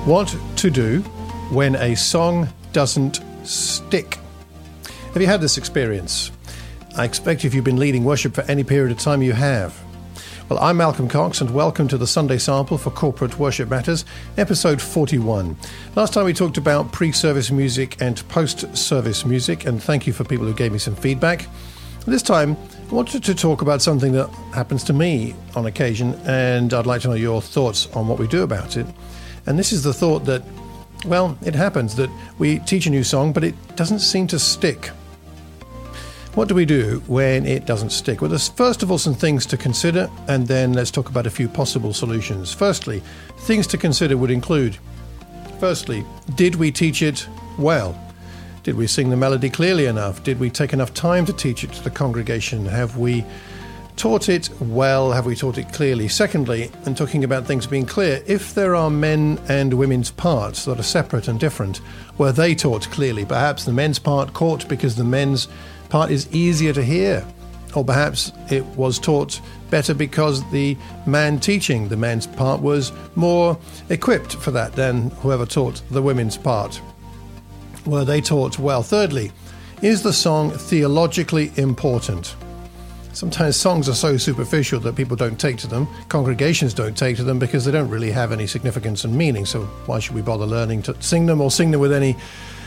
What to do when a song doesn't stick. Have you had this experience? I expect if you've been leading worship for any period of time, you have. Well, I'm Malcolm Cox, and welcome to the Sunday Sample for Corporate Worship Matters, episode 41. Last time we talked about pre-service music and post-service music, and thank you for people who gave me some feedback. This time, I wanted to talk about something that happens to me on occasion, and I'd like to know your thoughts on what we do about it. And this is the thought that, well, it happens that we teach a new song, but it doesn't seem to stick. What do we do when it doesn't stick? Well, there's first of all some things to consider, and then let's talk about a few possible solutions. Firstly, things to consider would include, firstly, did we teach it well? Did we sing the melody clearly enough? Did we take enough time to teach it to the congregation? Have we taught it well? Have we taught it clearly? Secondly, and talking about things being clear, if there are men and women's parts that are separate and different, were they taught clearly? Perhaps the men's part caught because the men's part is easier to hear. Or perhaps it was taught better because the man teaching the men's part was more equipped for that than whoever taught the women's part. Were they taught well? Thirdly, is the song theologically important? Sometimes songs are so superficial that people don't take to them. Congregations don't take to them because they don't really have any significance and meaning. So why should we bother learning to sing them or sing them with any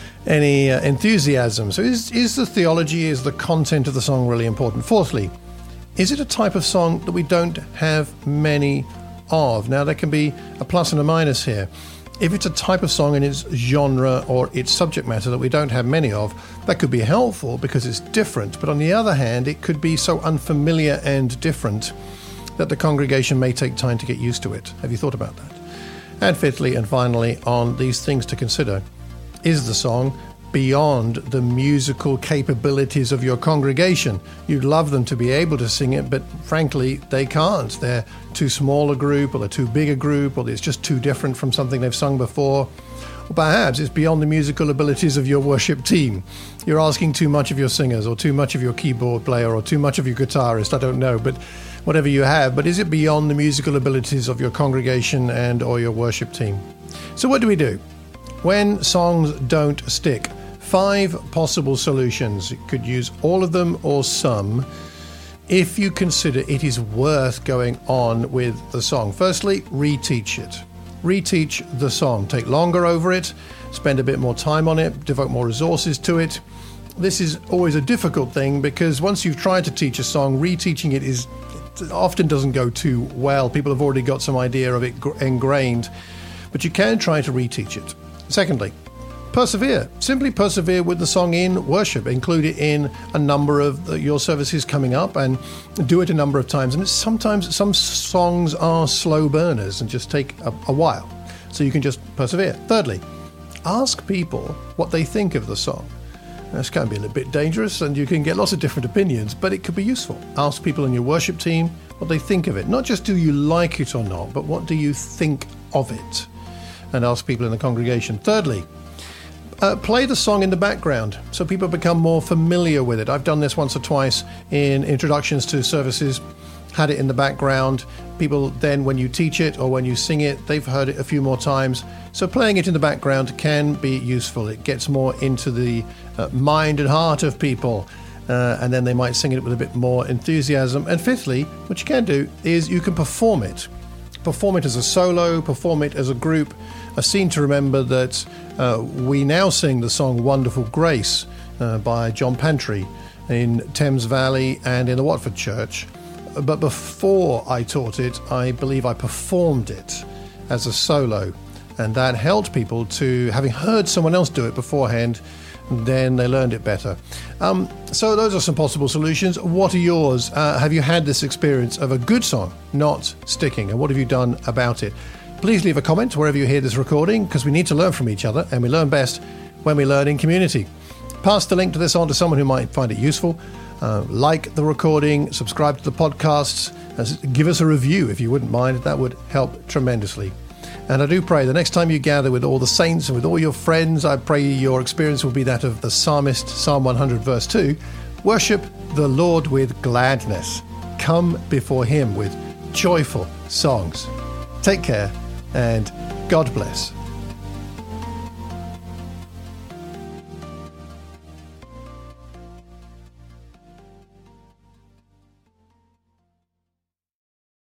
enthusiasm? So is the theology, is the content of the song really important? Fourthly, is it a type of song that we don't have many of? Now, there can be a plus and a minus here. If it's a type of song in its genre or its subject matter that we don't have many of, that could be helpful because it's different. But on the other hand, it could be so unfamiliar and different that the congregation may take time to get used to it. Have you thought about that? And fifthly and finally, on these things to consider, is the song beyond the musical capabilities of your congregation? You'd love them to be able to sing it, but frankly, they can't. They're too small a group, or they're too big a group, or it's just too different from something they've sung before. Or perhaps it's beyond the musical abilities of your worship team. You're asking too much of your singers, or too much of your keyboard player, or too much of your guitarist, I don't know, but whatever you have. But is it beyond the musical abilities of your congregation and or your worship team? So what do we do when songs don't stick? 5 possible solutions. You could use all of them or some if you consider it is worth going on with the song. Firstly, reteach it. Reteach the song. Take longer over it, spend a bit more time on it, devote more resources to it. This is always a difficult thing because once you've tried to teach a song, reteaching it often doesn't go too well. People have already got some idea of it ingrained, but you can try to reteach it. Secondly, persevere. Simply persevere with the song in worship. Include it in a number of your services coming up and do it a number of times. And sometimes some songs are slow burners and just take a while. So you can just persevere. Thirdly, ask people what they think of the song. This can be a little bit dangerous and you can get lots of different opinions, but it could be useful. Ask people in your worship team what they think of it. Not just do you like it or not, but what do you think of it? And ask people in the congregation. Thirdly, play the song in the background so people become more familiar with it. I've done this once or twice in introductions to services, had it in the background. People then, when you teach it or when you sing it, they've heard it a few more times. So playing it in the background can be useful. It gets more into the mind and heart of people, and then they might sing it with a bit more enthusiasm. And fifthly, what you can do is you can perform it. Perform it as a solo, perform it as a group. A scene to remember that we now sing the song Wonderful Grace by John Pantry in Thames Valley and in the Watford Church. But before I taught it, I believe I performed it as a solo. And that helped people to, having heard someone else do it beforehand, then they learned it better. So those are some possible solutions. What are yours? Have you had this experience of a good song not sticking? And what have you done about it? Please leave a comment wherever you hear this recording, because we need to learn from each other, and we learn best when we learn in community. Pass the link to this on to someone who might find it useful. Like the recording, subscribe to the podcasts, give us a review if you wouldn't mind. That would help tremendously. And I do pray the next time you gather with all the saints and with all your friends, I pray your experience will be that of the psalmist, Psalm 100 verse 2. Worship the Lord with gladness. Come before him with joyful songs. Take care and God bless.